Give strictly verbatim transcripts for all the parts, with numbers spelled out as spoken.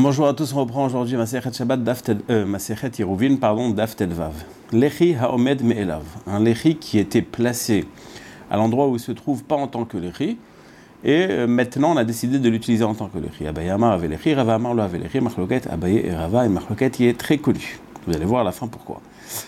Bonjour à tous, on reprend aujourd'hui Masechet Shabbat Daf Tel, euh, Masechet Yeruvin, pardon, Daf Tel Vav. Lechi haomed me'elav, un lechi qui était placé à l'endroit où il se trouve pas en tant que lechi, et euh, maintenant on a décidé de l'utiliser en tant que lechi. Abaye Amar avait lechi, Rava Amar lo avait lechi, Machloket Abaye et Rava, et Machloket qui est très connu. Vous allez voir à la fin pourquoi.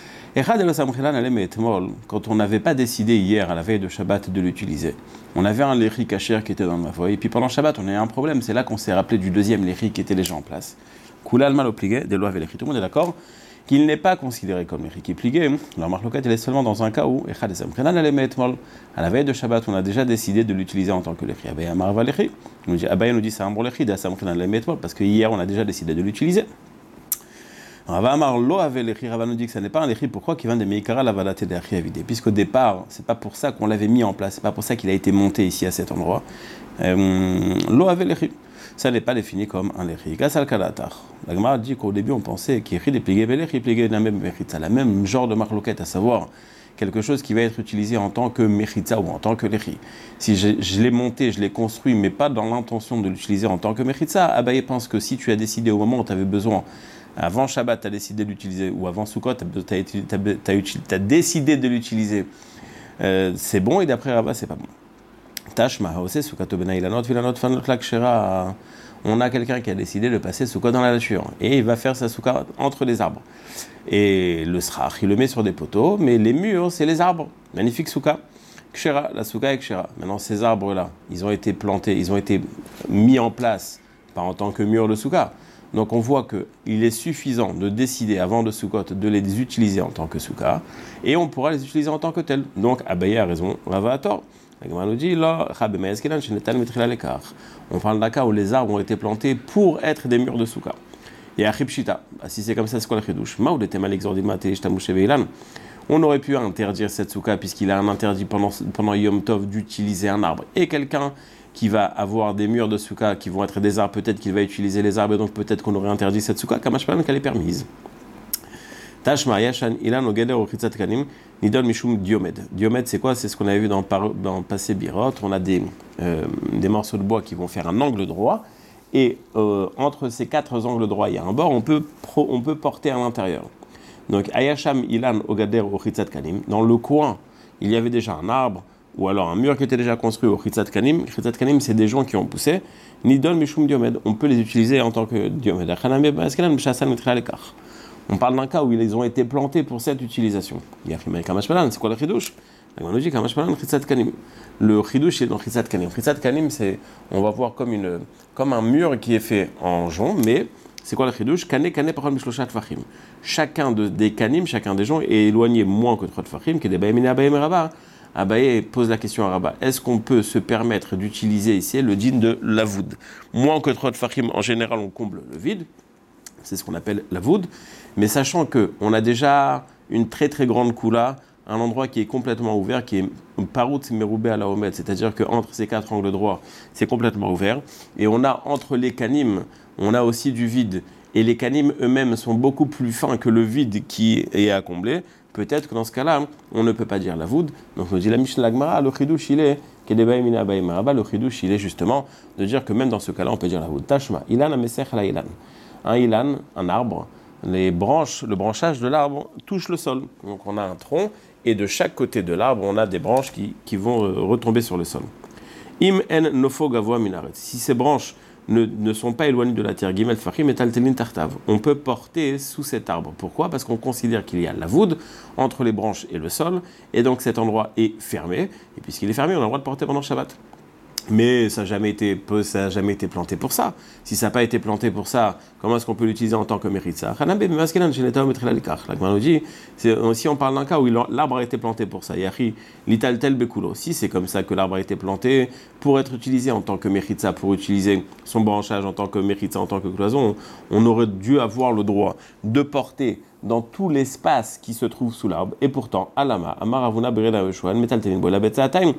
Quand on n'avait pas décidé hier, à la veille de Shabbat, de l'utiliser, on avait un lechi kasher qui était dans le mavoy, et puis pendant Shabbat, on a eu un problème, c'est là qu'on s'est rappelé du deuxième lechi qui était déjà en place. Koulal mal obligé, des lois avec lechi. Tout le monde est d'accord qu'il n'est pas considéré comme lechi qui est plié. Alors, Marlokat, elle est seulement dans un cas où, à la veille de Shabbat, on a déjà décidé de l'utiliser en tant que lechi. Abaye Amar va lechi. Abaye nous dit c'est un bon lechi, parce que hier, on a déjà décidé de l'utiliser. Rava Amar lo avait lechi, Rava nous dit que ce n'est pas un lechi, pourquoi qu'il vient de Meikara la valate de lechi avidé, puisqu'au départ, c'est pas pour ça qu'on l'avait mis en place, c'est pas pour ça qu'il a été monté ici à cet endroit. Euh, lo avait lechi, ça n'est pas défini comme un lechi. Gasal kalatar. La Gemara dit qu'au début on pensait qu'il y a des pliés belechi, pliés d'un même mechitza, la même genre de marloquette, à savoir quelque chose qui va être utilisé en tant que mechitza ou en tant que lechi. Si je, je l'ai monté, je l'ai construit, mais pas dans l'intention de l'utiliser en tant que mechitza, Abaye pense que si tu as décidé au moment où tu avais besoin, avant Shabbat, tu as décidé de l'utiliser, ou avant Sukkot, tu as décidé de l'utiliser, euh, c'est bon, et d'après Rava, c'est pas bon. Tashma, on a quelqu'un qui a décidé de passer Sukkot dans la nature, et il va faire sa Sukkot entre les arbres. Et le srach, il le met sur des poteaux, mais les murs, c'est les arbres. Magnifique Sukkot. Kshera, la Sukkot est Kshera. Maintenant, ces arbres-là, ils ont été plantés, ils ont été mis en place, pas en tant que mur de Sukkot. Donc on voit qu'il est suffisant de décider avant de Sukkot de les utiliser en tant que Sukkah, et on pourra les utiliser en tant que tels. Donc Abaye a raison, Rava a tort. La Gemara nous dit, on parle d'un cas où les arbres ont été plantés pour être des murs de Sukkah. Et Achipshita, si c'est comme ça, c'est quoi le chidouche? On aurait pu interdire cette Sukkah puisqu'il a un interdit pendant, pendant Yom Tov d'utiliser un arbre. Et quelqu'un qui va avoir des murs de Sukkah qui vont être des arbres, peut-être qu'il va utiliser les arbres, et donc peut-être qu'on aurait interdit cette Sukkah, Kamashpalan qu'elle est permise. Tashma Yashan Ilan Ogeder Ochitzat Kanim Nidon Mishum Diomed. Diomed, c'est quoi? C'est ce qu'on avait vu dans, dans Passé Birot. On a des, euh, des morceaux de bois qui vont faire un angle droit, et euh, entre ces quatre angles droits, il y a un bord, on peut, pro, on peut porter à l'intérieur. Donc Ayasham Ilan Ogader Ochitzat Kanim, dans le coin, il y avait déjà un arbre, ou alors un mur qui était déjà construit au Chitzat Kanim. Chitzat Kanim, c'est des gens qui ont poussé. Nidon Mishum Diomed, on peut les utiliser en tant que Diomed. On parle d'un cas où ils ont été plantés pour cette utilisation. C'est quoi le chidouche? Le chidouche est dans Chitzat Kanim. Chitzat Kanim, c'est, on va voir comme, une, comme un mur qui est fait en jonc, mais c'est quoi le chidouche? Kane kane parol mishloshat fachim. Chacun de, des kanim, chacun des gens est éloigné moins que trois fachim, qui est des baïmine abayim rabba. Abaye pose la question à Rabat, est-ce qu'on peut se permettre d'utiliser ici le din de lavoud? Moins que trois fachim, en général, on comble le vide, c'est ce qu'on appelle lavoud, mais sachant qu'on a déjà une très très grande koula, un endroit qui est complètement ouvert, qui est parut meroubé à la omed, c'est-à-dire qu'entre ces quatre angles droits, c'est complètement ouvert, et on a entre les kanim, on a aussi du vide, et les kanim eux-mêmes sont beaucoup plus fins que le vide qui est à combler. Peut-être que dans ce cas-là, on ne peut pas dire la voud. Donc, on dit la Mishnah Lagmara, le chidouche, il est, le chidouche, il est justement de dire que même dans ce cas-là, on peut dire la voud. Tashma, ilan amesech la ilan. Un ilan, un arbre, les branches, le branchage de l'arbre touche le sol. Donc, on a un tronc, et de chaque côté de l'arbre, on a des branches qui, qui vont retomber sur le sol. Im en nofo gavoa minaret. Si ces branches Ne, ne sont pas éloignés de la terre. Gimel Fachim et Taltelin Tartav. On peut porter sous cet arbre. Pourquoi? Parce qu'on considère qu'il y a la voûte entre les branches et le sol, et donc cet endroit est fermé. Et puisqu'il est fermé, on a le droit de porter pendant Shabbat. Mais ça n'a jamais été, ça n'a jamais été planté pour ça. Si ça n'a pas été planté pour ça, comment est-ce qu'on peut l'utiliser en tant que méritza? La Gemara nous dit, si on parle d'un cas où l'arbre a été planté pour ça, si c'est comme ça que l'arbre a été planté pour être utilisé en tant que méritza, pour utiliser son branchage en tant que méritza, en tant que cloison, on aurait dû avoir le droit de porter dans tout l'espace qui se trouve sous l'arbre. Et pourtant, Alama, Amaravuna Bereda Veshuan, Metaltelin Bola Betzaataim,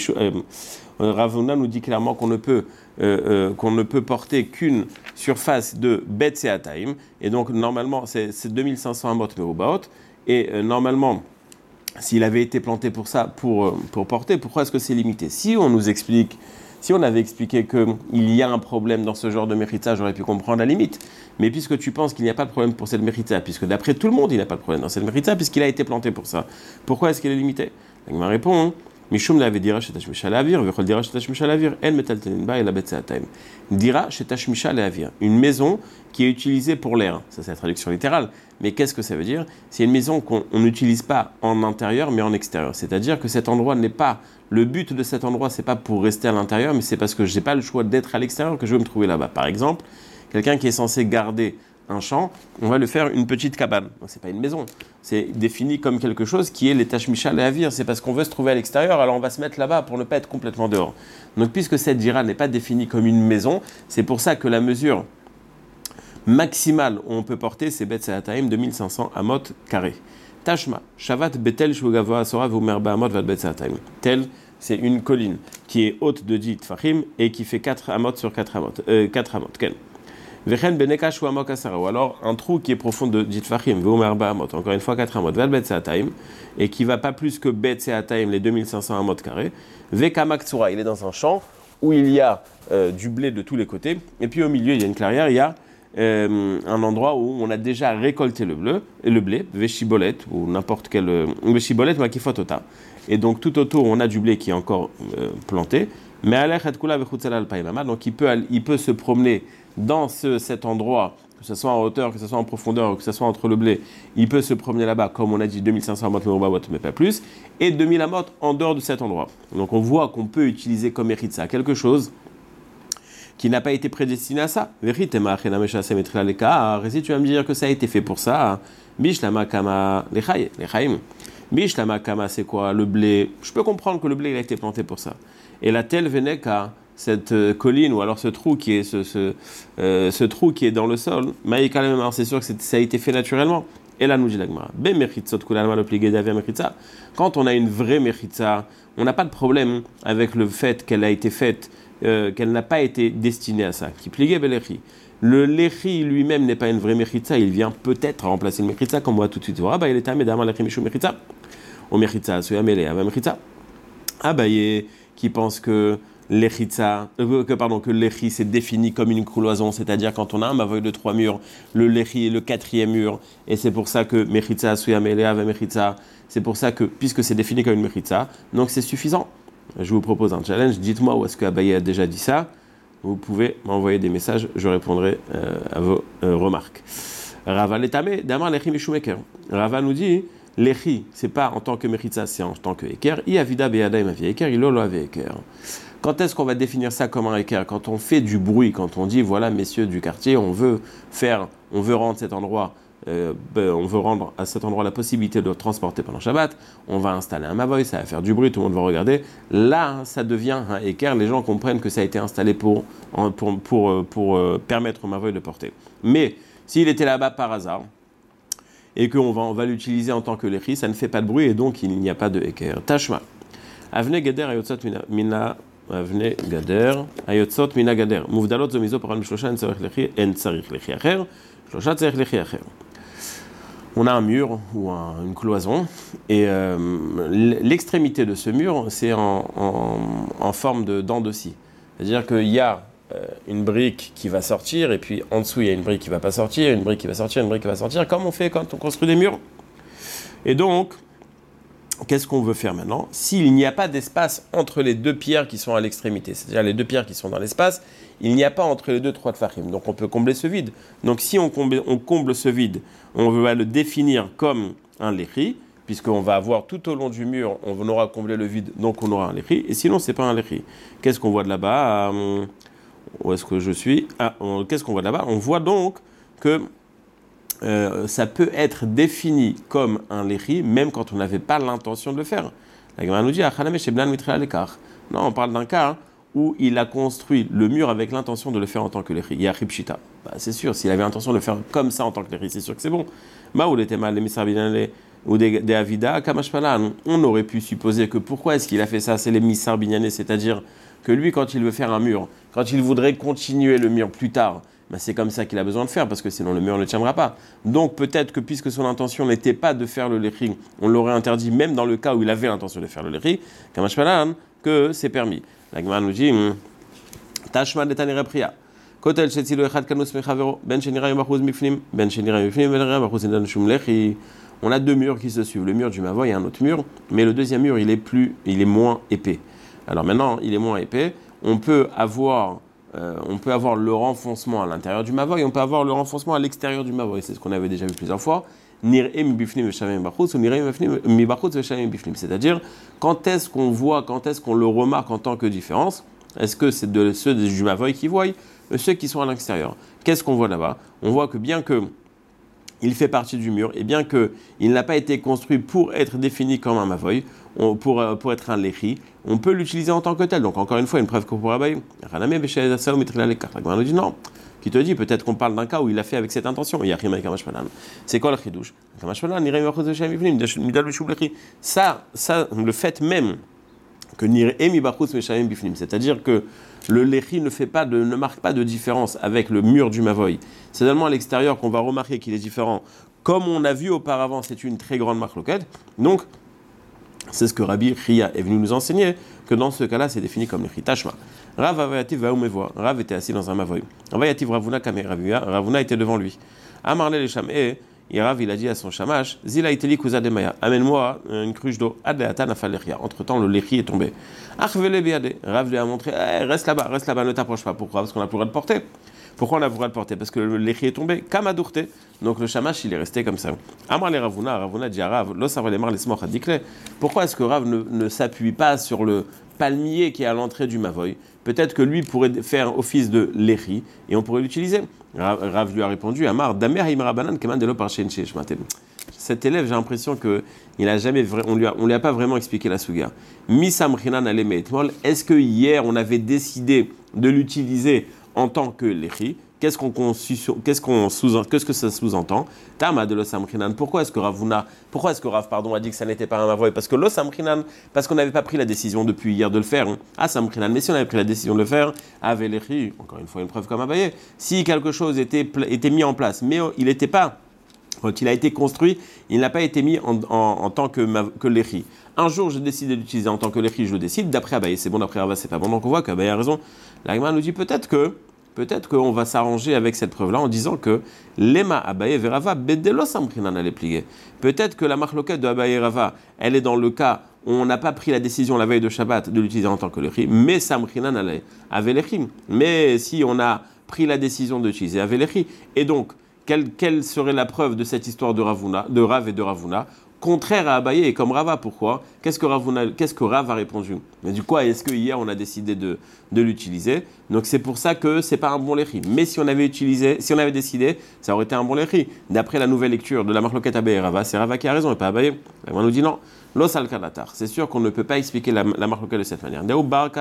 Ravuna nous dit clairement qu'on ne peut, euh, euh, qu'on ne peut porter qu'une surface de Betzaataim, et donc normalement c'est, c'est deux mille cinq cents amot merubaot, et euh, normalement, s'il avait été planté pour ça, pour, pour porter, pourquoi est-ce que c'est limité? Si on nous explique Si on avait expliqué qu'il y a un problème dans ce genre de mechitza, j'aurais pu comprendre la limite. Mais puisque tu penses qu'il n'y a pas de problème pour cette mechitza, puisque d'après tout le monde, il n'y a pas de problème dans cette mechitza, puisqu'il a été planté pour ça, pourquoi est-ce qu'il est limité? Donc, ma réponse, Mishum l'avait dira chez Tashmisha l'avir, Vechol dira chez Tashmisha l'avir, El metalteninba et la betseataim. Dira chez Tashmisha l'avir, une maison qui est utilisée pour l'air. Ça, c'est la traduction littérale. Mais qu'est-ce que ça veut dire? C'est une maison qu'on n'utilise pas en intérieur, mais en extérieur. C'est-à-dire que cet endroit n'est pas, le but de cet endroit, c'est pas pour rester à l'intérieur, mais c'est parce que je n'ai pas le choix d'être à l'extérieur que je veux me trouver là-bas. Par exemple, quelqu'un qui est censé garder un champ, on va lui faire une petite cabane. Donc, c'est pas une maison. C'est défini comme quelque chose qui est les Tashmisha et Avir. C'est parce qu'on veut se trouver à l'extérieur, alors on va se mettre là-bas pour ne pas être complètement dehors. Donc, puisque cette dira n'est pas définie comme une maison, c'est pour ça que la mesure maximale où on peut porter, c'est Bet Seataim deux mille cinq cents amot carrés. Tashma, Shavat Betel Shugavoa Sora Vumerba amot Vat Bet Seataim. Tel, c'est une colline qui est haute de dix Tfachim et qui fait quatre amot sur quatre amot. Euh, quatre amot. Quel? Vechen beneka shu amok asara, ou alors un trou qui est profond de dix Tfachim, Vumer ba amot, encore une fois quatre amot, Vat Bet Seataim, et qui va pas plus que Bet Seataim, les deux mille cinq cents amot carrés. Vekamak Tsura, il est dans un champ où il y a euh, du blé de tous les côtés, et puis au milieu, il y a une clairière, il y a Euh, un endroit où on a déjà récolté le bleu et le blé, Veshibolet ou n'importe quel euh, Veshibolet makifotota. Et donc tout autour on a du blé qui est encore euh, planté. Mais donc il peut il peut se promener dans ce, cet endroit, que ce soit en hauteur, que ce soit en profondeur, que ce soit entre le blé, il peut se promener là-bas, comme on a dit deux mille cinq cents amot mais pas plus, et deux mille amot en dehors de cet endroit. Donc on voit qu'on peut utiliser comme méritza quelque chose qui n'a pas été prédestiné à ça. Si tu vas me dire que ça a été fait pour ça, Bishlama Kama Lechaim. Bishlama Kama, c'est quoi? Le blé. Je peux comprendre que le blé il a été planté pour ça. Et la telle venait qu'à cette colline, ou alors ce trou qui est, ce, ce, euh, ce trou qui est dans le sol, alors c'est sûr que ça a été fait naturellement. Et là, nous dit l'Agmara. Quand on a une vraie mechitza, on n'a pas de problème avec le fait qu'elle a été faite, Euh, qu'elle n'a pas été destinée à ça. Qui pliait belechi. Le lechi lui-même n'est pas une vraie mechitza, il vient peut-être remplacer le mechitza, comme on voit tout de suite. Ah bah il est amé d'amar lechi mishu mechitza. Au mechitza, soya mele ava mechitza. Ah bah qui pense que l'echitza, euh, que pardon que le lechi c'est défini comme une cloison, c'est-à-dire quand on a un mavoy de trois murs, le lechi est le quatrième mur, et c'est pour ça que mechitza soya mele ava mechitza. C'est pour ça que puisque c'est défini comme une mechitza, donc c'est suffisant. Je vous propose un challenge. Dites-moi où est-ce que Abaye a déjà dit ça. Vous pouvez m'envoyer des messages. Je répondrai euh, à vos euh, remarques. Rava l'etame d'amar lechi mishu meker. Rava nous dit lechi, c'est pas en tant que mechitza, c'est en tant que eker. I avida beyada im avi eker, ilo lo avi eker. Quand est-ce qu'on va définir ça comme un eker? Quand on fait du bruit, quand on dit voilà messieurs du quartier, on veut faire, on veut rendre cet endroit. Euh, ben, on veut rendre à cet endroit la possibilité de le transporter pendant Shabbat, on va installer un mavoy, ça va faire du bruit, tout le monde va regarder. Là, ça devient un équerre, les gens comprennent que ça a été installé pour, pour, pour, pour, pour euh, permettre au mavoy de porter. Mais s'il était là-bas par hasard, et qu'on va, on va l'utiliser en tant que lechi, ça ne fait pas de bruit, et donc il n'y a pas de équerre. Tashma. Avne gader ayotzot mina... Avne gader ayotzot mina gader. Muvdalot zomizo paran mishlosha en tzarich lechi, en tzarich lechi acher, shlosha tzarich lechi acher. On a un mur ou un, une cloison, et euh, l'extrémité de ce mur, c'est en, en, en forme de dent de scie. C'est-à-dire qu'il y a euh, une brique qui va sortir, et puis en dessous, il y a une brique qui ne va pas sortir, une brique qui va sortir, une brique qui va sortir, comme on fait quand on construit des murs. Et donc, qu'est-ce qu'on veut faire maintenant? S'il n'y a pas d'espace entre les deux pierres qui sont à l'extrémité, c'est-à-dire les deux pierres qui sont dans l'espace, il n'y a pas entre les deux trois tfachim. Donc on peut combler ce vide. Donc si on comble, on comble ce vide, on va le définir comme un lechi, puisqu'on va avoir tout au long du mur, on aura comblé le vide, donc on aura un lechi. Et sinon, ce n'est pas un lechi. Qu'est-ce qu'on voit de là-bas? euh, Où est-ce que je suis? ah, on, Qu'est-ce qu'on voit de là-bas? On voit donc que euh, ça peut être défini comme un lechi, même quand on n'avait pas l'intention de le faire. La Gemara nous dit, non, on parle d'un cas, hein, où il a construit le mur avec l'intention de le faire en tant que lechi. Yachib shita. Bah, c'est sûr, s'il avait l'intention de le faire comme ça en tant que lechi, c'est sûr que c'est bon. Maoul était mal, les misarbinale ou des avida, kamashpalan. On aurait pu supposer que pourquoi est-ce qu'il a fait ça? C'est les misarbinane, c'est-à-dire que lui, quand il veut faire un mur, quand il voudrait continuer le mur plus tard, ben c'est comme ça qu'il a besoin de faire, parce que sinon le mur ne tiendra pas. Donc peut-être que puisque son intention n'était pas de faire le lechi, on l'aurait interdit même dans le cas où il avait l'intention de faire le lechi, que c'est permis. La Gemara nous dit, Tashma de Tanira Priya. Kotel Shetzilo Echad Kanus Mechavero, Ben Shenira Yomachuz Mifnim, Ben Shenira Mifnim, Ben Yomachuz Indan Shum Lechi. On a deux murs qui se suivent, le mur du Mavoy et un autre mur, mais le deuxième mur, il est plus, il est moins épais. Alors maintenant, il est moins épais, on peut avoir, euh, on peut avoir le renfoncement à l'intérieur du Mavoy, on peut avoir le renfoncement à l'extérieur du Mavoy, c'est ce qu'on avait déjà vu plusieurs fois. C'est-à-dire, quand est-ce qu'on voit, quand est-ce qu'on le remarque en tant que différence? Est-ce que c'est de ceux du Mavoy qui voient, ou ceux qui sont à l'extérieur? Qu'est-ce qu'on voit là-bas? On voit que bien que il fait partie du mur, et bien qu'il n'a pas été construit pour être défini comme un mavoy, on, pour, pour être un lechi, on peut l'utiliser en tant que tel. Donc encore une fois, une preuve que pour Abaye. On nous dit non. Qui te dit, peut-être qu'on parle d'un cas où il a fait avec cette intention. C'est quoi le chidouche? Ça, ça, le fait même que c'est-à-dire que le lechi ne fait pas de, ne marque pas de différence avec le mur du mavoy. C'est seulement à l'extérieur qu'on va remarquer qu'il est différent. Comme on a vu auparavant, c'est une très grande marloquette. Donc, c'est ce que Rabbi Chia est venu nous enseigner, que dans ce cas-là, c'est défini comme lechi. Tashma. Rav avayativ va umevoa. Rav était assis dans un mavoy. Avayativ Ravuna kame Ravuna. Ravuna était devant lui. Amarle les chamé. Et Rav, il a dit à son shamash, Zila iteli kuza de maya, amène-moi une cruche d'eau, adleata nafaleria. Entre-temps, le lechi est tombé. Achvele biade. Rav lui a montré, hey, reste là-bas, reste là-bas, ne t'approche pas. Pourquoi? Parce qu'on n'a plus le droit de porter. Pourquoi on n'a plus le droit de porter? Parce que le lechi est tombé, kamadourte. Donc le shamash, il est resté comme ça. Amar le Ravuna, Ravuna dit à Rav, lo savale mar lesmoch adikle. Pourquoi est-ce que Rav ne, ne s'appuie pas sur le palmier qui est à l'entrée du mavoy? Peut-être que lui pourrait faire office de lechi et on pourrait l'utiliser. Rav lui a répondu, Amar, damer imra banan keman de lo parchen chez shmatem. Cet élève, j'ai l'impression que il a jamais vra... on lui a, on lui a pas vraiment expliqué la souga. Misam chinan aleme etmol. Est-ce que hier on avait décidé de l'utiliser en tant que lechi? Qu'est-ce qu'on qu'est-ce qu'on sous qu'est-ce que ça sous-entend? Tama de l'osamrinan. Pourquoi est-ce que Ravuna, pourquoi est-ce que Rav pardon a dit que ça n'était pas un mavoy? Parce que l'osamrinan, parce qu'on n'avait pas pris la décision depuis hier de le faire. Hein. Ah samrinan. Mais si on avait pris la décision de le faire, avait lechi. Encore une fois une preuve comme Abaye. Si quelque chose était était mis en place, mais il n'était pas, quand il a été construit, il n'a pas été mis en, en, en tant que que lechi. Un jour, je décide de l'utiliser en tant que lechi, je le décide. D'après Abaye, c'est bon. D'après Rava, c'est pas bon. Donc on voit qu'Abaye a raison. La Gemara nous dit peut-être que Peut-être qu'on va s'arranger avec cette preuve-là en disant que l'Ema Abaye Verava Bedelo Samprinan allait plier. Peut-être que la marloquette de Abaye Rava, elle est dans le cas où on n'a pas pris la décision la veille de Shabbat de l'utiliser en tant que lechi, mais Samprinan avait lechi. Mais si on a pris la décision d'utiliser avait lechi, et donc quelle, quelle serait la preuve de cette histoire de Ravuna, de Rav et de Ravuna? Contraire à Abaye et comme Rava, pourquoi? Qu'est-ce que, Ravuna, qu'est-ce que Rav a répondu? Mais du coup, est-ce que hier on a décidé de, de l'utiliser? Donc c'est pour ça que c'est pas un bon lechi. Mais si on avait utilisé, si on avait décidé, ça aurait été un bon lechi. D'après la nouvelle lecture de la marloquette Abaye et Rava, c'est Rava qui a raison et pas Abaye. On nous dit non. Los al kanatar. C'est sûr qu'on ne peut pas expliquer la, la marloquette de cette manière. Il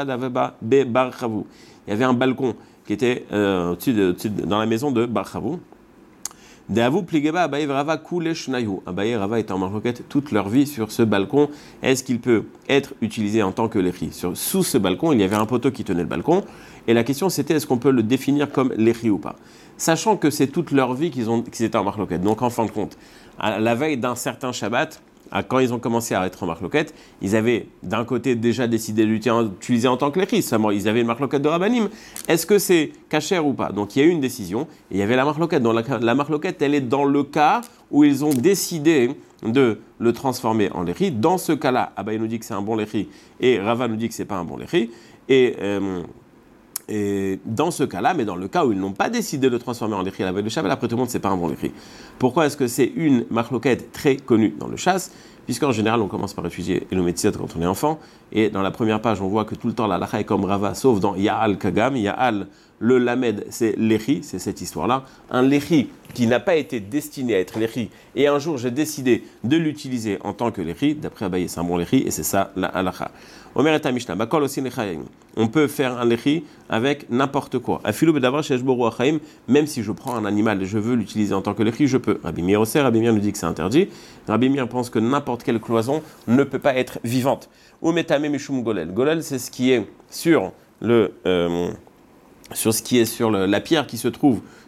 y avait un balcon qui était euh, au-dessus de, au-dessus de, dans la maison de Bar Chavou. Deavu pligeba Abaye Rava koule shnayu. Abaye et Rava étaient en marloquette toute leur vie sur ce balcon. Est-ce qu'il peut être utilisé en tant que lechi? Sur sous ce balcon, il y avait un poteau qui tenait le balcon. Et la question c'était est-ce qu'on peut le définir comme lechi ou pas? Sachant que c'est toute leur vie qu'ils ont qu'ils étaient en marloquette. Donc en fin de compte, à la veille d'un certain Shabbat, quand ils ont commencé à être en marloquette, ils avaient d'un côté déjà décidé de l'utiliser en tant que lechi, ils avaient une marloquette de Rabbanim. Est-ce que c'est kasher ou pas? Donc il y a eu une décision, et il y avait la marloquette. Donc la, la marloquette, elle est dans le cas où ils ont décidé de le transformer en lechi. Dans ce cas-là, Abaye nous dit que c'est un bon lechi, et Rava nous dit que c'est pas un bon lechi. Et... Euh, Et dans ce cas-là, mais dans le cas où ils n'ont pas décidé de transformer en lechi à la veille de Shabbat, après tout le monde, c'est pas un bon lechi. Pourquoi est-ce que c'est une marloquette très connue dans le chasse? Puisqu'en général, on commence par étudier le métier quand on est enfant, et dans la première page, on voit que tout le temps, la lacha est comme Rava, sauf dans Ya'al Kagam, Ya'al, le lamed, c'est lechi, c'est cette histoire-là. Un lechi qui n'a pas été destiné à être lechi, et un jour, j'ai décidé de l'utiliser en tant que lechi, d'après Abaye, c'est un bon lechi, et c'est ça la halacha. Omer et Mishnah, bakol aussi nechayim. On peut faire un lechi avec n'importe quoi. Afilou bedavar sheshboru achaim, même si je prends un animal et je veux l'utiliser en tant que lechi, je peux. Rabbi Meir aussi, Rabbi Meir nous dit que c'est interdit. Rabbi Meir pense que n'importe quelle cloison ne peut pas être vivante. Ou metame mishum golel. Golel, c'est ce qui est sur le, euh, sur ce qui est sur le, la pierre qui se trouve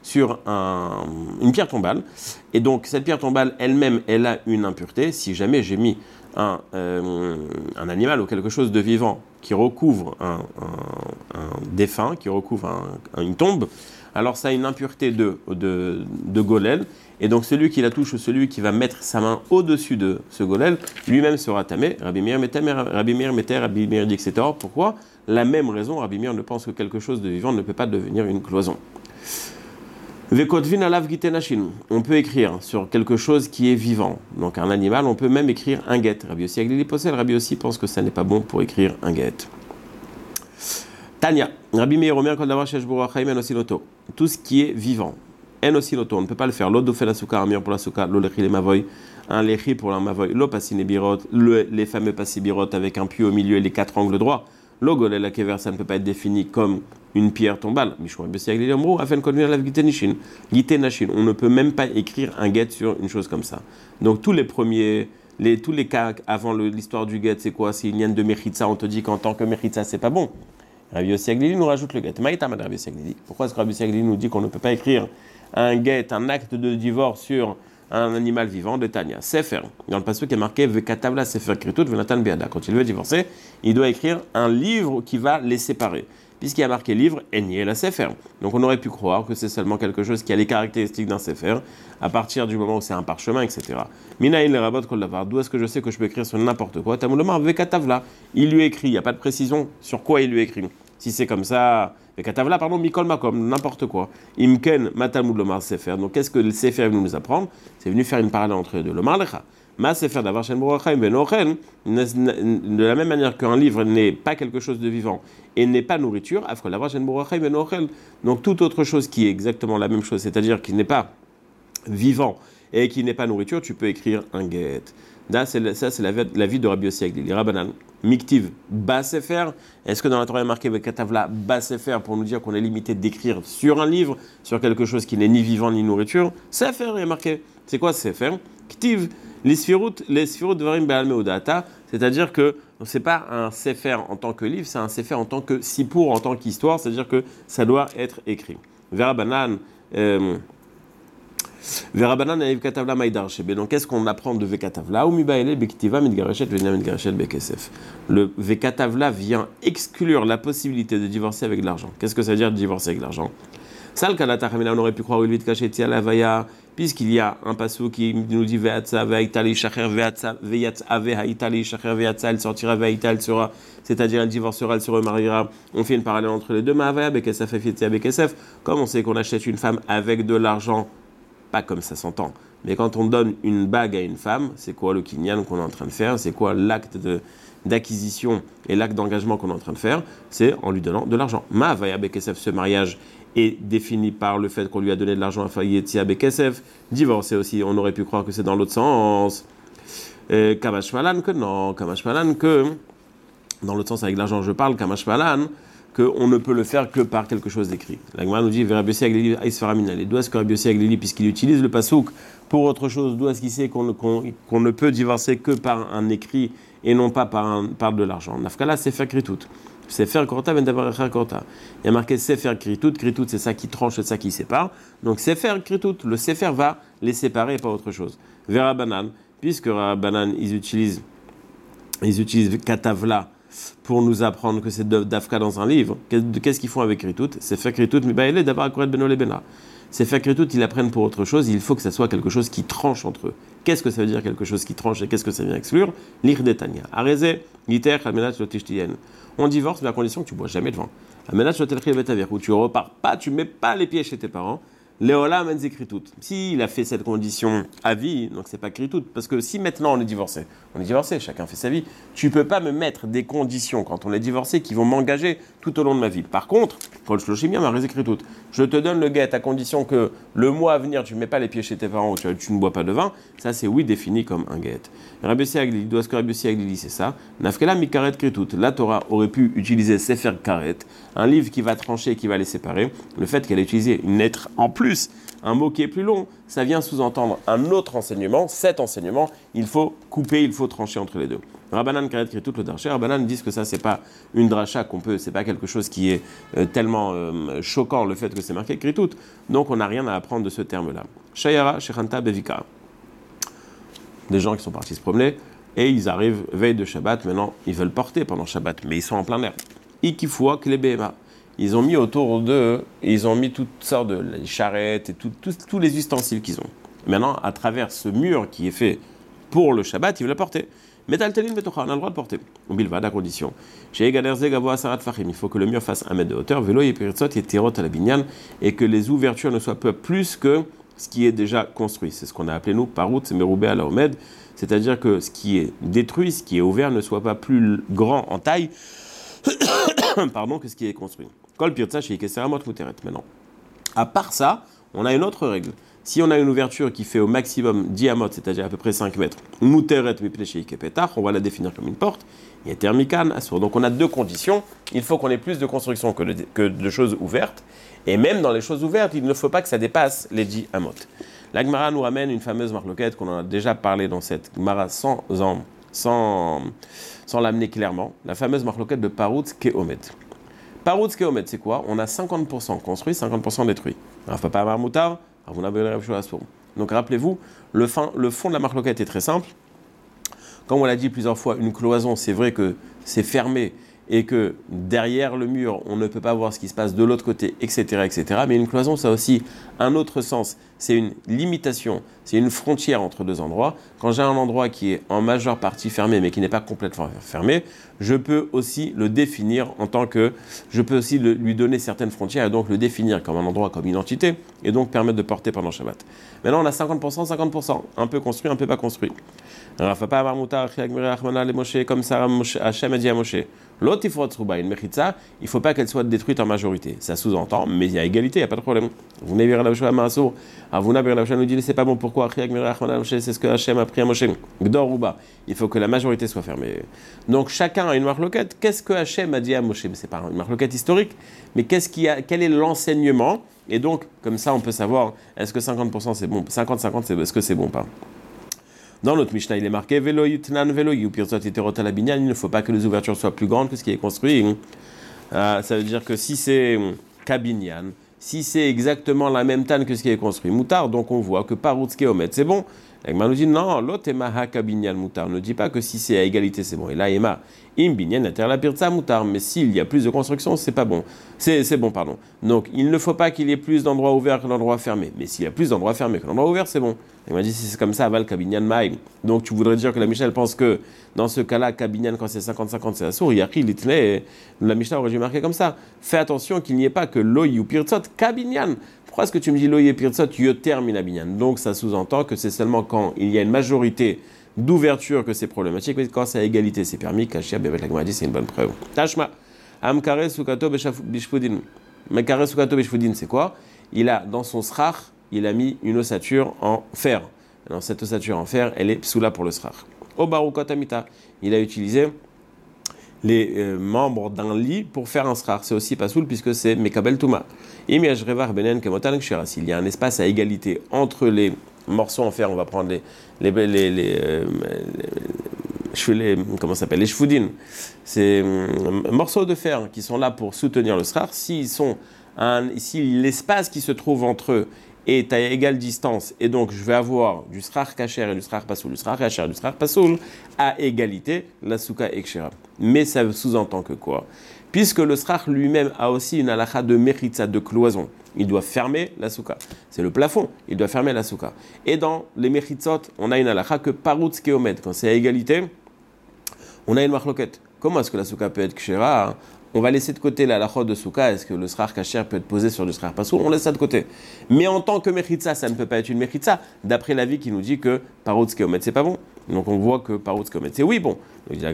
sur un, une pierre tombale, et donc cette pierre tombale elle-même, elle a une impureté. Si jamais j'ai mis un, euh, un animal ou quelque chose de vivant qui recouvre un, un, un défunt, qui recouvre un, une tombe, alors ça a une impureté de, de, de golel, et donc celui qui la touche ou celui qui va mettre sa main au-dessus de ce golel, lui-même sera tamé. Rabbi Meir mettait, Rabbi Meir mettait, Rabbi Meir dit et cetera. Pourquoi ? La même raison, Rabbi Meir ne pense que quelque chose de vivant ne peut pas devenir une cloison. Vekotvin alav gitenashin. On peut écrire sur quelque chose qui est vivant, donc un animal, on peut même écrire un get. Rabbi Yossi Aglili possède, Rabbi Yossi pense que ça n'est pas bon pour écrire un get. Tanya, Rabbi Meir Omer kol davar sheyesh bo ruach chaim en osinoto. Tout ce qui est vivant, en osinoto, on ne peut pas le faire. Lo dofe la souka, un mur pour la souka, lo lechi le mavoy, un lechi pour la mavoy, lo passine birot, les fameux passibirot avec un puits au milieu et les quatre angles droits. Lo golel la kever, ça ne peut pas être défini comme une pierre tombale. On ne peut même pas écrire un get sur une chose comme ça. Donc tous les premiers, les, tous les cas avant le, l'histoire du get, c'est quoi ? C'est une liane de mechitza, on te dit qu'en tant que mechitza, c'est pas bon. Rabbi Yossi Aglili nous rajoute le get. Pourquoi est-ce que Rabbi Yossi Aglili nous dit qu'on ne peut pas écrire un get, un acte de divorce sur un animal vivant de Tanya? Sefer. Dans le passage qui est marqué Vekatavla Sefer Kritut Venatan Beada. Quand il veut divorcer, il doit écrire un livre qui va les séparer. Puisqu'il y a marqué livre, Eni la Sefer. Donc on aurait pu croire que c'est seulement quelque chose qui a les caractéristiques d'un Sefer, à partir du moment où c'est un parchemin, et cetera. Minaïl le rabot kol davar. D'où est-ce que je sais que je peux écrire sur n'importe quoi? Tamulomar Vekatavla. Il lui écrit, il n'y a pas de précision sur quoi il lui écrit. Si c'est comme ça, Vekatavla, pardon, Mikol Makom, n'importe quoi. Imken Matamulomar Sefer. Donc qu'est-ce que le Sefer est venu nous apprendre? C'est venu faire une parallèle entre les deux. Le Marlecha. Ma Sefer d'avar shen borachaim ben ochen, de la même manière qu'un livre n'est pas quelque chose de vivant et n'est pas nourriture, afkol d'avar shen borachaim ben ochen. Donc toute autre chose qui est exactement la même chose, c'est-à-dire qui n'est pas vivant et qui n'est pas nourriture, tu peux écrire un get. Là, c'est, ça, c'est la, la vie de Rabbi Yossi Aglili. Rabbanan, Miktiv, Bas Sefer. Est-ce que dans la Torah il est marqué Vekatavla, Bas Sefer, pour nous dire qu'on est limité d'écrire sur un livre, sur quelque chose qui n'est ni vivant ni nourriture? Sefer est marqué. C'est quoi Sefer? Ktiv, les Sfirut, les Sfirut Dvarim Be'al Meudata, c'est-à-dire que c'est pas un Sefer en tant que livre, c'est un Sefer en tant que Sipour, en tant qu'histoire, c'est-à-dire que ça doit être écrit. Verabanan, euh, Verabanan et Vekatavla Maïdar Shebe. Donc qu'est-ce qu'on apprend de Vekatavla? Ou Mibaele Bektiva Midgareshet Venia Midgareshet Bekesef. Le Vekatavla vient exclure la possibilité de divorcer avec de l'argent. Qu'est-ce que ça veut dire de divorcer avec de l'argent? Sal Kalata Hamina, on aurait pu croire Ulvit Kacheti Alavaya, puisqu'il y a un passage qui nous dit Veatsa Veitali Shacher Veatsa Veatsa Veitali Shacher Veatsa, elle sortira Veita, elle sera, c'est-à-dire elle divorcera, elle se remariera. On fait une parallèle entre les deux, Maavaya Bekesef et Fietia Bekesef. Comme on sait qu'on achète une femme avec de l'argent, pas comme ça s'entend, mais quand on donne une bague à une femme, c'est quoi le kinyan qu'on est en train de faire? C'est quoi l'acte de, d'acquisition et l'acte d'engagement qu'on est en train de faire? C'est en lui donnant de l'argent. Maavaya Bekesef, ce mariage est défini par le fait qu'on lui a donné de l'argent à Fayetia Bekesef. Divorcer aussi, on aurait pu croire que c'est dans l'autre sens. Kamash Malan que non, Kamash Malan que dans l'autre sens avec l'argent je parle, Kamash Malan qu'on ne peut le faire que par quelque chose d'écrit. La Gemara nous dit Rabbi Yossi Aglili Aisfaraminale. D'où est-ce que Rabbi Yossi Aglili, puisqu'il utilise le pasouk pour autre chose, d'où est-ce qu'il sait qu'on, qu'on, qu'on ne peut divorcer que par un écrit et non pas par, un, par de l'argent? Nafkala, c'est faire Kritut. Sefer Korta ben davar echer Korta. Il y a marqué Sefer Kritut. Kritut, c'est ça qui tranche, c'est ça qui sépare. Donc Sefer Kritut, le Sefer va les séparer et pas autre chose. Vera Banan, puisque Rabbanan, ils utilisent, ils utilisent Katavla pour nous apprendre que c'est d'Afka dans un livre. Qu'est-ce qu'ils font avec Kritut? Sefer Kritut, mais bah il est d'abord à Koret Beno Lebena. Sefer Kritut, ils apprennent pour autre chose. Il faut que ça soit quelque chose qui tranche entre eux. Qu'est-ce que ça veut dire quelque chose qui tranche et qu'est-ce que ça vient exclure? L'ir detania. Arezé, Yiter, Amenat Lotishtiyen. On divorce, mais à condition que tu ne bois jamais de vin. Amenat Lotelchi Betavir, où tu repars pas, tu ne mets pas les pieds chez tes parents. Léola Menzi Kritut. S'il a fait cette condition à vie, donc c'est pas Kritut, parce que si maintenant on est divorcé, on est divorcé, chacun fait sa vie, tu peux pas me mettre des conditions quand on est divorcé qui vont m'engager tout au long de ma vie. Par contre, Kol Shloshim ma Kritut, je te donne le get à condition que le mois à venir tu ne mets pas les pieds chez tes parents ou tu, tu ne bois pas de vin, ça c'est oui défini comme un get. Rabbi Yossi Aglili, d'où est-ce que Rabbi Yossi Aglili c'est ça? Nafkela Mikaret Kritut. La Torah aurait pu utiliser Sefer Karet, un livre qui va trancher, qui va les séparer. Le fait qu'elle ait utilisé une lettre en plus, un mot qui est plus long, ça vient sous-entendre un autre enseignement. Cet enseignement, il faut couper, il faut trancher entre les deux. Rabbanan Karet écrit toute le dracha. Rabbanan disent que ça, c'est pas une dracha qu'on peut, c'est pas quelque chose qui est euh, tellement euh, choquant le fait que c'est marqué écrit tout. Donc on n'a rien à apprendre de ce terme-là. Shayara, Shechanta, Bevika. Des gens qui sont partis se promener et ils arrivent veille de Shabbat. Maintenant, ils veulent porter pendant Shabbat, mais ils sont en plein air. Ikifua, Klebehema. Ils ont mis autour d'eux, ils ont mis toutes sortes de les charrettes et tout, tout, tous les ustensiles qu'ils ont. Maintenant, à travers ce mur qui est fait pour le Shabbat, ils veulent le porter. Metaltelin betocha, on a le droit de porter. On bilva, à condition. Chez Egaderze Gavoa Sarat Fachim, il faut que le mur fasse un mètre de hauteur. Vélo et Piritsot et Terot à la binyan, et que les ouvertures ne soient pas plus que ce qui est déjà construit. C'est ce qu'on a appelé nous Parout Meroubé à la Omed, c'est-à-dire que ce qui est détruit, ce qui est ouvert, ne soit pas plus grand en taille, pardon, que ce qui est construit. Kol Pirtsa chez Ikeseramot Muteret. Maintenant, à part ça, on a une autre règle. Si on a une ouverture qui fait au maximum dix amot, c'est-à-dire à peu près cinq mètres, Muteret Mipleché Ikepetach, on va la définir comme une porte, il y a Termikan, Asur. Donc on a deux conditions. Il faut qu'on ait plus de construction que de, que de choses ouvertes. Et même dans les choses ouvertes, il ne faut pas que ça dépasse les dix amot. La Gemara nous ramène une fameuse marloquette qu'on en a déjà parlé dans cette Gemara sans, sans, sans l'amener clairement. La fameuse marloquette de Paroutz Keomet. Paroutz Keomet, c'est quoi? On a cinquante pour cent construit, cinquante pour cent détruit. Papa Amar Moutar, donc rappelez-vous, le, fin, le fond de la marloquette est très simple. Comme on l'a dit plusieurs fois, une cloison, c'est vrai que c'est fermé et que derrière le mur, on ne peut pas voir ce qui se passe de l'autre côté, et cetera, et cetera. Mais une cloison, ça a aussi un autre sens. C'est une limitation, c'est une frontière entre deux endroits. Quand j'ai un endroit qui est en majeure partie fermé, mais qui n'est pas complètement fermé, je peux aussi le définir en tant que... Je peux aussi le, lui donner certaines frontières et donc le définir comme un endroit, comme une entité, et donc permettre de porter pendant Shabbat. Maintenant, on a cinquante pour cent, cinquante pour cent. Un peu construit, un peu pas construit. Comme ça, Hachem a dit à Moshe, l'autre, une mechitza, il ne faut pas qu'elle soit détruite en majorité. Ça sous-entend, mais il y a égalité, il n'y a pas de problème. Vous n'avez la Moussa, Avuna Birlavcha nous dit, c'est pas bon, pourquoi c'est ce que Hachem a pris à Moshe. Gdor Ruba, il faut que la majorité soit fermée. Donc chacun a une marloquette. Qu'est-ce que Hachem a dit à Moshe? Mais c'est pas une marloquette historique, mais qu'est-ce qui a, quel est l'enseignement? Et donc, comme ça, on peut savoir, est-ce que cinquante pour cent c'est bon, cinquante cinquante, est-ce que c'est bon ou pas? Dans notre Mishnah, il est marqué Velo yutnan velo yupirtot iterot ala binyan. Il ne faut pas que les ouvertures soient plus grandes que ce qui est construit. Euh, ça veut dire que si c'est kabinyan, si c'est exactement la même tanne que ce qui est construit, moutard, donc on voit que paroutske omet, c'est bon. L'Agma nous dit non, l'autre emaha kabinyan moutard. Ne dit pas que si c'est à égalité, c'est bon. Et là, ema im binyan ater la pirtsa moutard. Mais s'il y a plus de construction, c'est pas bon. C'est, c'est bon, pardon. Donc il ne faut pas qu'il y ait plus d'endroits ouverts que d'endroits fermés. Mais s'il y a plus d'endroits fermés que d'endroits ouverts, c'est bon. Il m'a dit si c'est comme ça, aval kabinyan maï. Donc tu voudrais dire que la Mishnah pense que dans ce cas-là, kabinyan quand c'est cinquante cinquante, c'est assour. Yaki litne, la Mishnah aurait dû marquer comme ça. Fais attention qu'il n'y ait pas que loy ou pirtzot kabinyan. Pourquoi est-ce que tu me dis loy et pirtzot yoter minabinyan? Donc ça sous-entend que c'est seulement quand il y a une majorité d'ouverture que c'est problématique, mais quand c'est à égalité, c'est permis. Kashia avec la Gemara dit c'est une bonne preuve. Tashma amkare sukato bishfudin. Amkare sukato bishfudin, c'est quoi? Il a dans son srach, il a mis une ossature en fer. Alors cette ossature en fer, elle est psoula pour le srach. Au barukot amita, il a utilisé les euh, membres d'un lit pour faire un srach. C'est aussi pas soul puisque c'est mekabel tuma. S'il y a un espace à égalité entre les morceaux en fer, on va prendre les les les, les, les, euh, les, les comment ça s'appelle les shfoudines, ces euh, morceaux de fer qui sont là pour soutenir le srach. S'ils sont un, si l'espace qui se trouve entre eux est à égale distance, et donc je vais avoir du srach kacher et du srach pasoul, du srach kacher et du srach pasoul à égalité, la souka ekshera. Mais ça sous-entend que quoi? Puisque le srach lui-même a aussi une halakha de mechitza, de cloison, il doit fermer la souka. C'est le plafond, il doit fermer la souka. Et dans les mechitzot, on a une halakha que paroutz keomed, quand c'est à égalité, on a une marloquette. Comment est-ce que la souka peut être kshera? On va laisser de côté la halakha de souka. Est-ce que le srach kacher peut être posé sur le srach pasoul? On laisse ça de côté. Mais en tant que mechitza, ça ne peut pas être une mechitza, d'après l'avis qui nous dit que paroutz keomed, c'est pas bon. Donc on voit que paroutz keomed, c'est oui bon.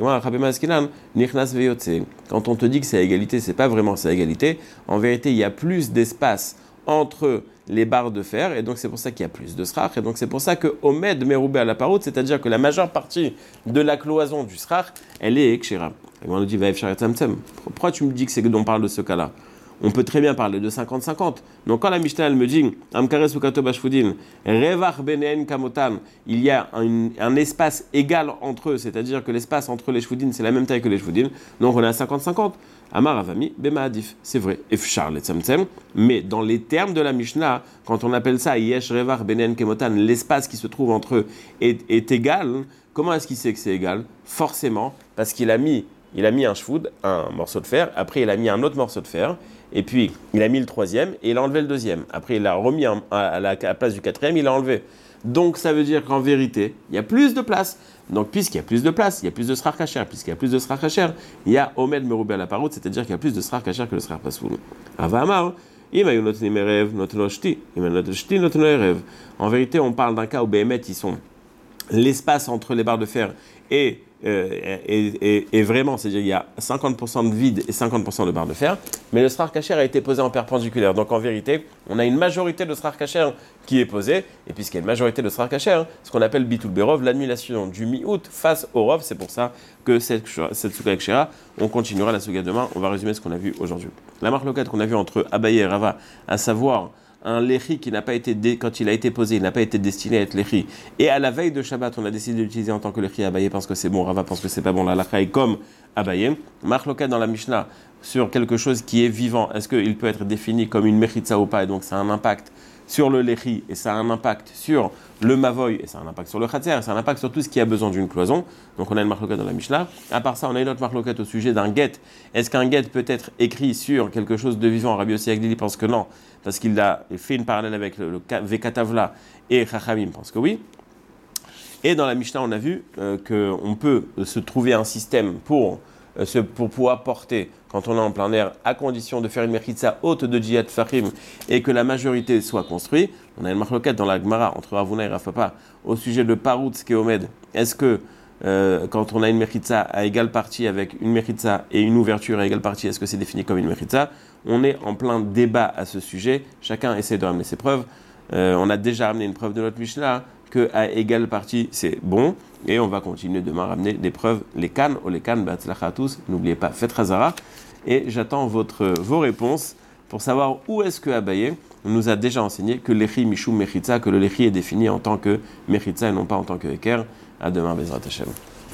Quand on te dit que c'est à égalité, c'est pas vraiment c'est à égalité. En vérité, il y a plus d'espace entre les barres de fer, et donc c'est pour ça qu'il y a plus de srach, et donc c'est pour ça que omed meroubé à la parout, c'est-à-dire que la majeure partie de la cloison du srach, elle est ekshera. On nous dit va efshara tzamtzem. Pourquoi tu me dis que c'est que l'on parle de ce cas-là? on peut très bien parler de cinquante cinquante. Donc quand la Mishnah elle me dit Amkare Sukato Bashfudin, Revach Benen Kamotan, il y a un, un espace égal entre eux, c'est-à-dire que l'espace entre les Shfudin c'est la même taille que les Shfudin, donc on est à cinquante cinquante. Amar Avami Bema Adif, c'est vrai, Efchar le Tzamtzem, mais dans les termes de la Mishnah, quand on appelle ça Yesh Revach Benen Kamotan, l'espace qui se trouve entre eux est, est égal. Comment est-ce qu'il sait que c'est égal? Forcément, parce qu'il a mis, il a mis un shfoud, un morceau de fer, après il a mis un autre morceau de fer, et puis il a mis le troisième, et il a enlevé le deuxième. Après il a remis un, à, la, à la place du quatrième, il a enlevé. Donc ça veut dire qu'en vérité, il y a plus de place. Donc puisqu'il y a plus de place, il y a plus de srar kacher. Puisqu'il y a plus de srar kacher, il y a omed meroubé à la paroute, c'est-à-dire qu'il y a plus de srar kacher que le srar pasoul. Ava amar, en vérité, on parle d'un cas où Béhémet, ils sont l'espace entre les barres de fer et, euh, et, et, et vraiment, c'est-à-dire qu'il y a cinquante pour cent de vide et cinquante pour cent de barres de fer, mais le srar kacher a été posé en perpendiculaire. Donc en vérité, on a une majorité de srar kacher qui est posée, et puisqu'il y a une majorité de srar kacher, ce qu'on appelle bitul berov, l'annulation du mi-août face au rov, c'est pour ça que cette, cette souka ekshera, on continuera la souka demain, on va résumer ce qu'on a vu aujourd'hui. La marque locale qu'on a vu entre Abaye et Rava, à savoir un léchi qui n'a pas été, dé... quand il a été posé, il n'a pas été destiné à être léchi. Et à la veille de Shabbat, on a décidé de l'utiliser en tant que léchi Abaye parce que c'est bon, Rava pense que c'est pas bon, la lacha est comme Abaye. Marque locale dans la Mishnah sur quelque chose qui est vivant, est-ce qu'il peut être défini comme une mechitza ou pas, et donc ça a un impact sur le léchi, et ça a un impact sur le mavoy, et ça a un impact sur le khatser, et ça a un impact sur tout ce qui a besoin d'une cloison. Donc on a une marloquette dans la Mishnah. À part ça, on a une autre marloquette au sujet d'un guet. Est-ce qu'un guet peut être écrit sur quelque chose de vivant? Rabbi Yossi Agdili pense que non, parce qu'il a fait une parallèle avec le, le Vekatavla, et Chachamim pense que oui. Et dans la Mishnah, on a vu euh, qu'on peut se trouver un système pour, euh, se, pour pouvoir porter, quand on est en plein air, à condition de faire une mechitza haute de djihad fahim et que la majorité soit construite. On a une marloquette dans la Gemara entre Ravuna et Rav Papa au sujet de Parutz Keomed. Est-ce que euh, quand on a une mechitza à égale partie avec une mechitza et une ouverture à égale partie, est-ce que c'est défini comme une mechitza? On est en plein débat à ce sujet. Chacun essaie de ramener ses preuves. Euh, on a déjà ramené une preuve de notre Mishnah qu'à égale partie, c'est bon. Et on va continuer demain à ramener des preuves. Les cannes, ou les cannes, batzlacha à tous. N'oubliez pas, faites Hazara. Et j'attends votre, vos réponses pour savoir où est-ce que Abaye nous a déjà enseigné que l'échi mishum mechitza, que le l'échi est défini en tant que mechitza et non pas en tant que équerre. À demain, Bezrat Hashem.